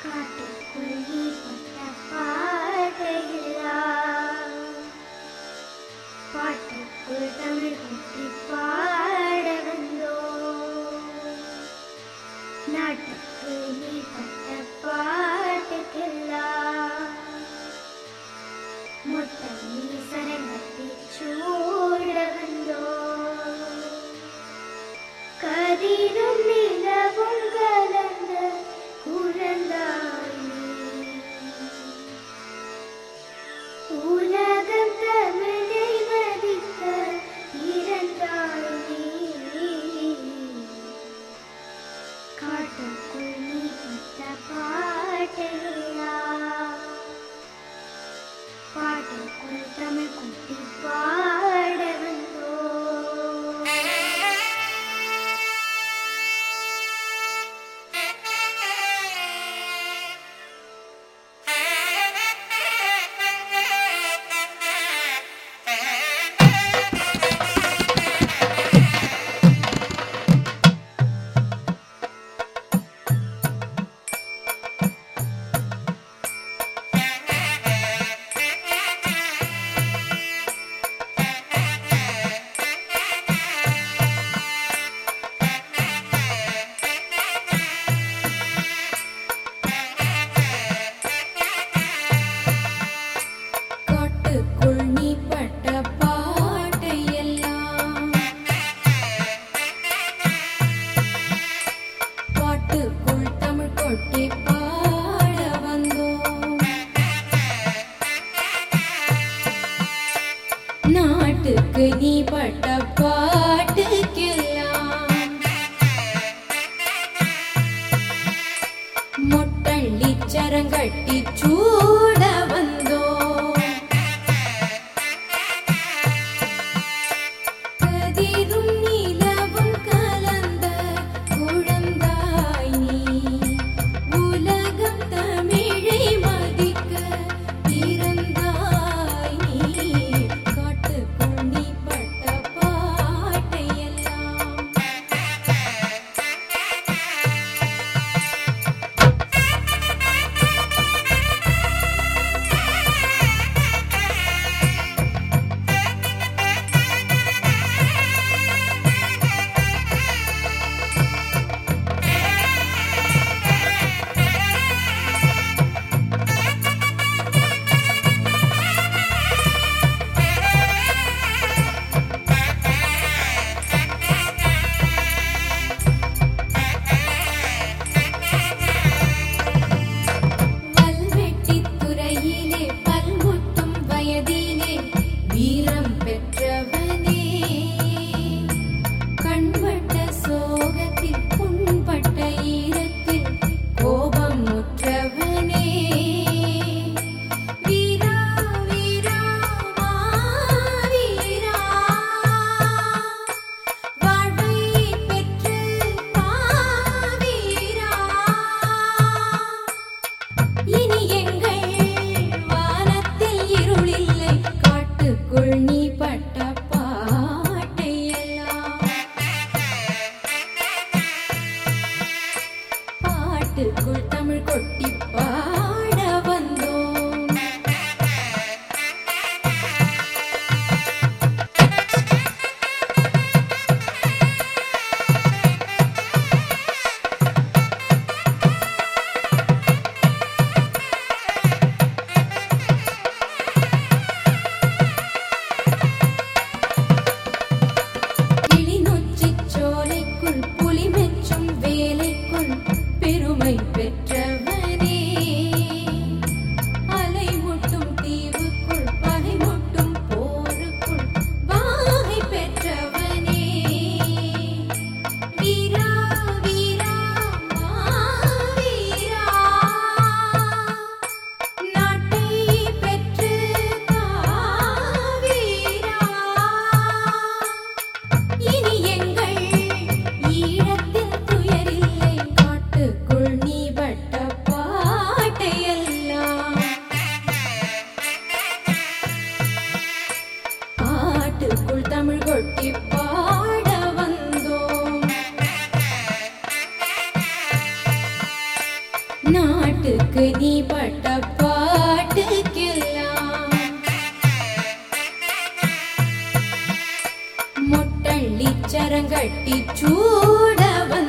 காட்டுக்குள் நீ பட்ட பாட்டையெல்லாம் பாட்டுக்குள் தமிழ் குட்டி பாட வந்தோம். நாட்டுக்கு நீ பட்ட பாட்டுக்கெல்லாம் மொட்டை நீ சரங்கட்டி சூட வந்தோம். கதிரும் நிலவும் கலந்த குழந்தாய் நீ. உலகம் தமிழை மதிக்க பிறந்தாய் நீ. காட்டுக்குள் நீ பட்ட பாட்டையெல்லாம் பாட்டுக்குள் தமிழ் குட்டி பாட வந்தோம். நாட்டுக்கு நீ பட்ட பாட்டுக்கெல்லாம் மொட்டள்ளி சரங்கட்டி சூட வந்தோம். கதிரும் நிலவும் கலந்த குழந்தாய் நீ. உலகம் தமிழை மதிக்க பிறந்தாய் நீ. காட்டுக்குள் நீ பட்ட பாட்டையெல்லாம் நீ பட்ட பாட்டையெல்லாம் பாட்டுக்குள் தமிழ் கொட்டி பாட வந்தோம். புலி மெச்சும் வேலைக்குள் பெருமை பெற்றவனே. நாட்டுக்கு நீ பட்ட பாட்டுக்கெல்லாம் மொட்டள்ளி சரங்கட்டி சூட